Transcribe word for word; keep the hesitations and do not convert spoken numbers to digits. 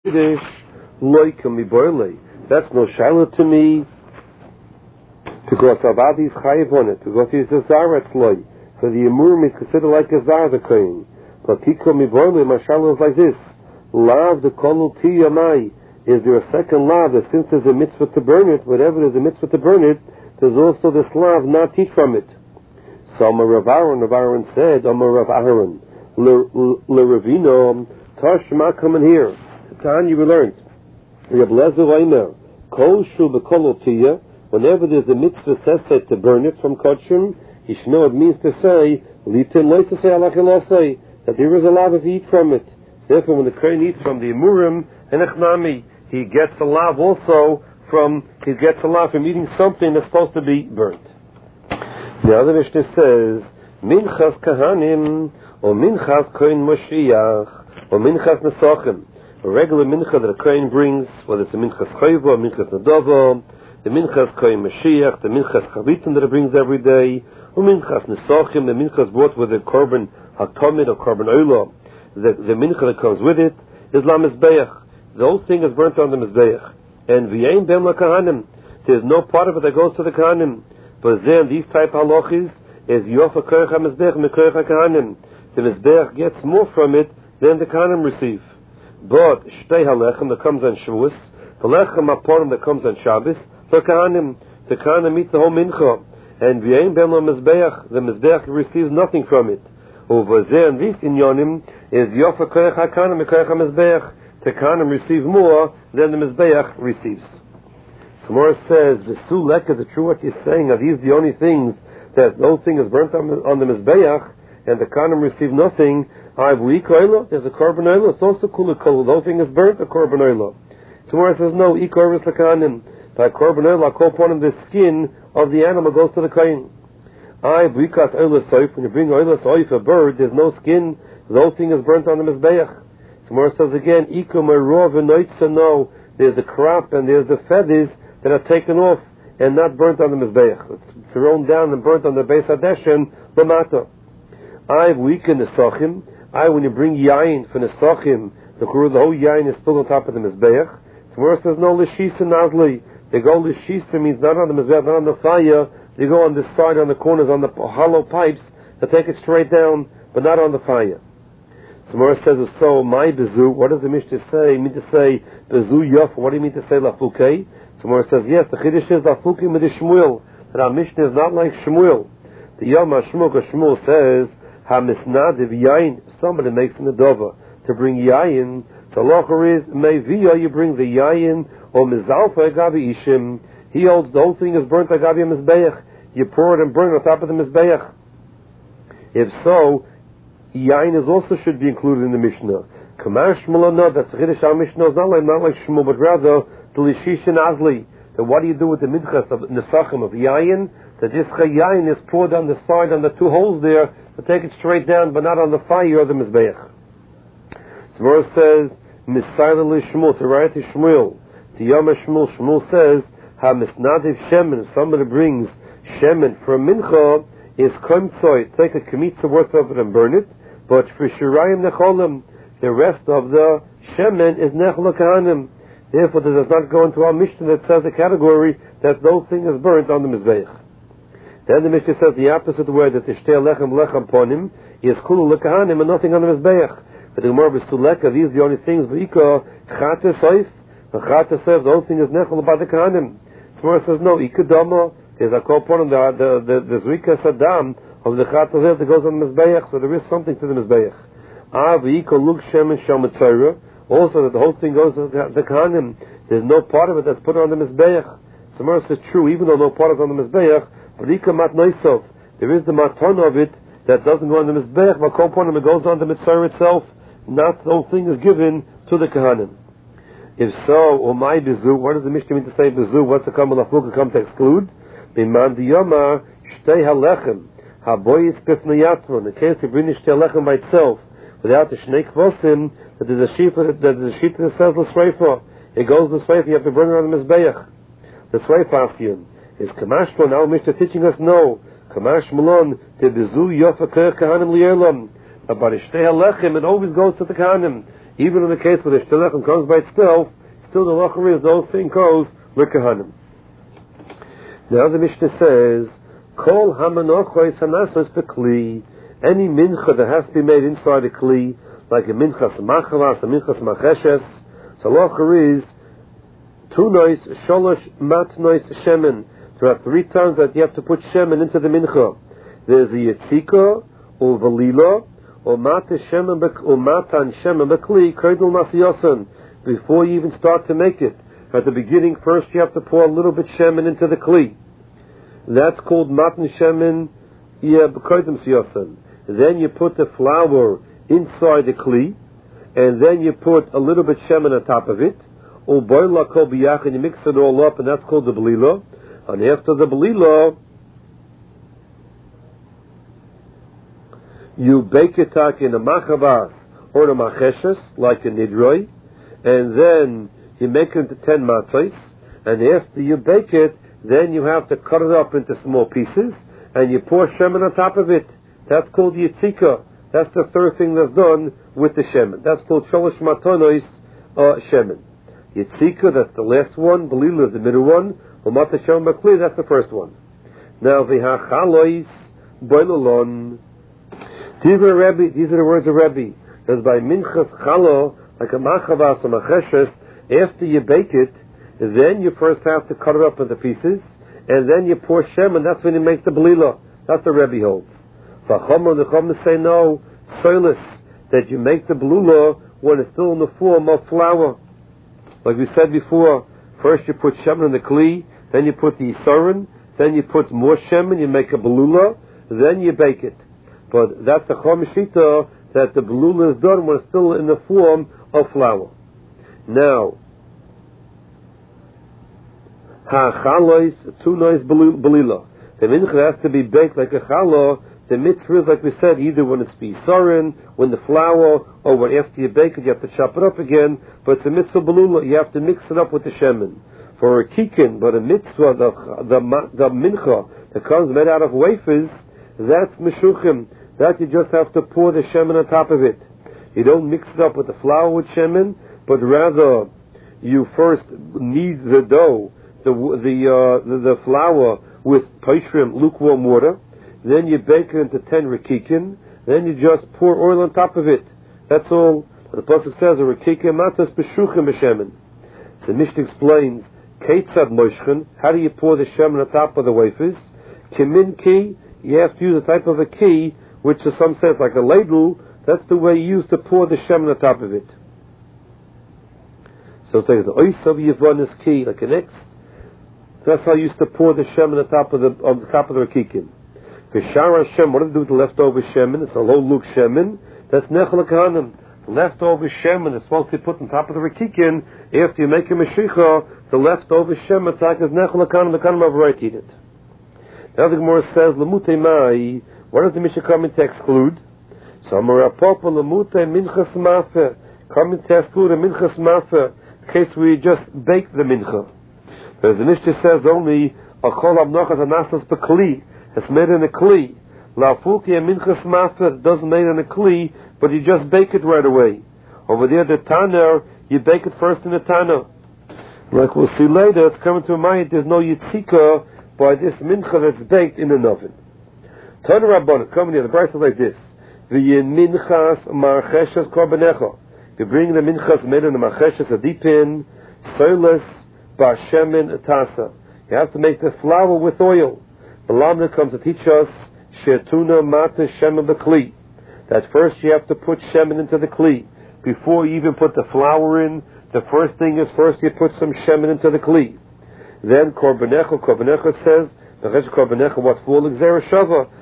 That's no shiloh to me, because Avadi is chayiv on it, because he's a zaretz loy. So the emurim is considered like a zar, the kohen. But tikko mi boile, my shiloh is like this. Lav the kolul tiyamai. Is there a second lav that since there's a mitzvah to burn it, whatever there's a mitzvah to burn it, there's also this lav not teach from it. So Amar Rav Aaron, Rav Aaron said, Amar Rav Aaron, Le Ravino, Tashma, come in here. Tanya, we learned. Rav Lezer Reimer, Kol Shu B'Kolul Tiyah. Whenever there's a mitzvah says to burn it from Kodshim, Yishmel, it means to say, Litin Loisasei Alachelosei, that there is a lav to eat from it. Therefore, when the kohen eats from the emurim and echnami, he gets a lav also from, he gets a lav from eating something that's supposed to be burnt. The other Mishnah says, Minchas Kahanim, or Minchas Kohen Moshiach, or Minchas Nesachim. A regular mincha that a kohen brings, whether it's a Minchas Chayva, or Minchas Nadava, the Minchas Kohen Mashiach, the Minchas Chavitim that it brings every day, or Minchas Nesachim, the Minchas brought with the Korban HaTomid or Korban Olah, the, the Mincha that comes with it, is La Mizbeach. The whole thing is burnt on the Mizbeach. And V'yein Ben La Kahanim, there's no part of it that goes to the Kahanim. But then these type halachis is Yofa Koyach HaMizbeach Mekoyach HaKahanim. The Mizbeach gets more from it than the Kahanim receive. But Shtei HaLechem that comes on Shavuos, the Lechem HaPorim that comes on Shabbos, the Kahanim, the Kahanim eat the whole Mincha. And V'yein Ben La Mizbeach, the Mizbeach receives nothing from it. Over there, and this inyonim is Yofa Koyach HaKahanim Mekoyach HaMizbeach. The Kahanim receive more than the Mizbeach receives. Gemara says, V'su leka, the true what you're saying, are these the only things that the whole thing is burnt on, on the Mizbeach, and the Kahanim receive nothing? I've weak oila, there's a Korban Olah, it's also kula kula, the whole thing is burnt, a Korban Olah. Gemara says, no, ikorvis the Kahanim. By Korban Olah, I call upon him the skin of the animal goes to the Kohen. I've weakat oila soif, when you bring oila soif, a bird, there's no skin, the whole thing is burnt on the Mizbeach. Gemara says again, ikom erov v'noitza, no, there's the crop and there's the feathers that are taken off and not burnt on the Mizbeach. It's thrown down and burnt on the Beis Hadeshen, Lamata. I've weakened the Nesachim. I, when you bring Yain for Nesachim, the the whole Yain is still on top of the Mizbeach. So where it says no Lishisa Nazli, they go Lishisa means not on the Mizbeach, not on the fire, they go on this side, on the corners, on the hollow pipes, that take it straight down, but not on the fire. So Mora says, so my bezu, what does the Mishnah say? You mean to say bezu yof, what do you mean to say lafukei? So Mora says, yes, the Chiddush is lafukei with the Shmuel, that our Mishnah is not like Shmuel. The Yom HaShmuel, because Shmuel says, ha-misnadiv yayin, somebody makes an adova to bring yayin, so locher is, meviya, you bring the yayin, or mizalfa agavi ishim, he holds the whole thing is burnt agavi mizbeach, you pour it and burn it on top of the mizbeach. If so, yayin is also should be included in the Mishnah. Kamar Shmuel, no, that's the Chiddush our Mishnah is not like, not like Shmuel, but rather the Lishish and Azli. Then what do you do with the minchas of Nesachim of yayin? That this yayin is poured on the side, on the two holes there, to take it straight down, but not on the fire or the Mizbeach. So verse says, Misayla Shmuel, to write to Shmuel. To Yom Shmuel, Shmuel says, Ha Misnadiv Shemen, if somebody brings Shemen for a mincha, is Komtsoy, take a Kemitza worth of it and burn it, but for Shirayim Necholim, the rest of the Shemen is Nechol Kahanim. Therefore, it does not go into our Mishnah that says the category that those things is burnt on the Mizbeach. Then the Mishnah says the opposite word, that the Shtei Lechem Lechem Ponim is Kulu Lekahanim and nothing on the Mizbeach. But the Gemara B'Suleka, these are the only things, V'ika Chata Soif, and Chata Soif, the whole thing is Nechol by the Kahanim. So Gemara says, no, Ikadama, there's a call upon the, the, the, the Zrika Saddam of the Chata Soif that goes on the Mizbeach, so there is something to the Mizbeach. Ah, V'ika Lug Shem and Shem Torah, also that the whole thing goes to the, the Kahanim. There's no part of it that's put on the Mizbeach. So Gemara says, true, even though no part is on the Mizbeach, but Ika Mat Noisov, there is the Matan of it that doesn't go on the Mizbeach, but call upon him, it goes on the Mitzvah itself, not the whole thing is given to the Kahanim. If so, O my Bezu, what does the Mishnah mean to say Bezu? What's the Kamal Afuk come to exclude? B'man Diyama, Shtei HaLechem, HaBoyis Pifnayatron, in case you bring the Shtei HaLechem by itself, without the Shnei Kvosim, that there's a sheep that there's a sheep that says L'Sreifa, it goes L'Sreifa, you have to bring it on the Mizbeach. The Sreifa Afiyim. Is Kamash Malon, now Mishnah teaching us no. Kamash Malon, the Bezu Yofa Koyach Kahanim Li'elam. But Shtei HaLechem, it always goes to the Kahanim. Even in the case where the shtelechim comes by itself, still the lachar is the whole thing goes l'kahanim. Now the Mishnah says, Kol hamanochos hanasos bekli, any mincha that has to be made inside a kli, like a minchas machavas, a minchas macheshes, so lachar is two nois, sholosh matnois shemen. There are three times that you have to put shemen into the mincha. There's a yitzika, or velila, or matan shemen bekli, kerdul nasiyosan, before you even start to make it. At the beginning, first you have to pour a little bit shemen into the kli. That's called matan shemen bekerdul nasiyosan. Then you put the flour inside the kli, and then you put a little bit shemen on top of it, or boila kol biyach, and you mix it all up, and that's called the belila. And after the belila, you bake it tak in a machavas or a macheshes, like a nidroi, and then you make it into ten matzos, and after you bake it, then you have to cut it up into small pieces, and you pour shemen on top of it. That's called yitzika. That's the third thing that's done with the shemen. That's called sholosh matonos uh, shemen. Yitzika, that's the last one. Belila is the middle one. Umata shemen bakli, that's the first one. Now v'hachalois boilalon. These are Rebbe. These are the words of Rebbe. As by minchas chalo, like a machavas or macheshes, after you bake it, then you first have to cut it up into pieces, and then you pour shemen. That's when you make the belila. That's the Rebbe holds. V'chama the chama say no, soilus, that you make the belula when it's still in the form of flour. Like we said before, first you put shemen in the kli, then you put the isarin, then you put more shemen, you make a belula, then you bake it. But that's the chomishita, that the belula is done when it's still in the form of flour. Now, ha-chalois, two nois belila. The mincha has to be baked like a challah. The mitzvah is, like we said, either when it's bisarin, when the flour, or when after you bake it, you have to chop it up again. But it's a mitzvah belula, you have to mix it up with the shemen. For a kikin, but a mitzvah, the, the, the mincha, that comes made out of wafers, that's meshuchim. That you just have to pour the shemen on top of it. You don't mix it up with the flour with shemen, but rather you first knead the dough, the the uh, the, the flour with paishrim, lukewarm water. Then you bake it into ten rikikin. Then you just pour oil on top of it. That's all. The pasuk says, "A rikikin matas beshuchim b'shemen." The Mishnah explains, "Keitzad moishchen." How do you pour the shemen on top of the wafers? Kimin ki. You have to use a type of a key, which in some sense like a ladle. That's the way you use to pour the shemen on top of it. So it says, "Oisav yivonis key," like an X. That's how you used to pour the shemen on top of the on the top of the rikikin. V'shara shem, what do you do with the leftover shemen? It's a low look shemen. That's nechel kahanim. Leftover shemen is supposed to be put on top of the rikikin. After you make a meshicha, the leftover shemen is nechel kahanim. The kahanim have right to eat it. Now the Gemara says, "Lemutei mai." What does the Mishnah come to exclude? So Amarapopa lemutei minchas mafer. Coming to exclude a minchas mafer, in case we just bake the mincha. As the Mishnah says, only a kol abnochas anasas bekli. It's made in a kli. La'fuki a minchas mafer doesn't made in a kli, but you just bake it right away. Over there, the tanner, you bake it first in the tanner. Like we'll see later, it's coming to mind, there's no yitzika by this mincha that's baked in an oven. Tana Rabbanah, coming here, the price is like this. V'yin minchas marcheshes korbanecha. You bring the minchas made in the marcheshes, a dipin, soiles, ba'shemen, tasa. You have to make the flour with oil. The Lamna comes to teach us shetuna mata shemen bekli. That first you have to put shemen into the kli. Before you even put the flour in, the first thing is first you put some shemen into the kli. Then korbanecha, korbanecha says, the korbanecha what for l'gzera shava.